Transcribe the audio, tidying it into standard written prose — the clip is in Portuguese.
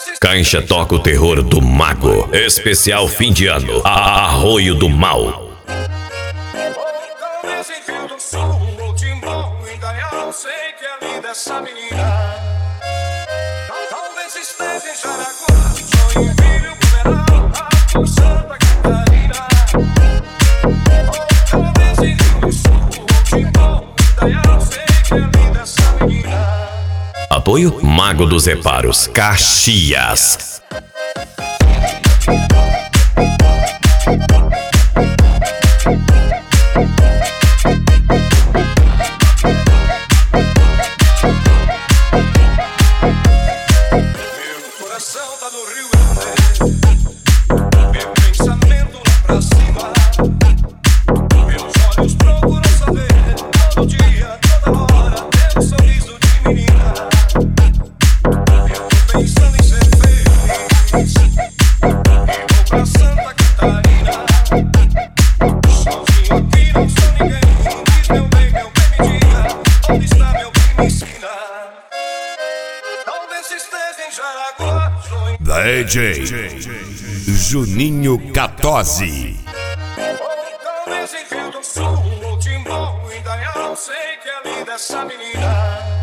Caixa toca o terror do Mago. Especial fim de ano. Arroio do Mal. Sei que é linda essa menina. Talvez esteja em Jaraguá, Joinville, Blumenau, Rádio Santa Catarina. Ou talvez em Rio do Sul, Timbó, Indaial. Sei que é linda essa menina. Apoio Mago dos Reparos, Caxias. DJ Juninho Catozzi. Talvez em Rio do Sul, ou Timbó, Indaial. Sei que é linda essa menina.